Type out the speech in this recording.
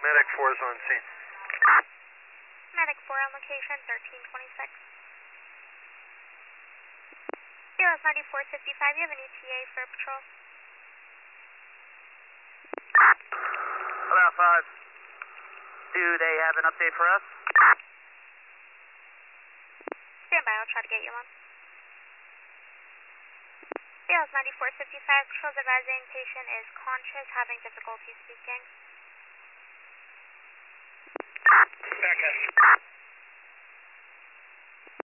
Medic 4 is on scene. Medic 4 on location, 1326. BLS 9455, you have an ETA for patrol. About 5. Do they have an update for us? Stand by, I'll try to get you one. BLS 9455, patrol's advising patient is conscious, having difficulty speaking. Back up.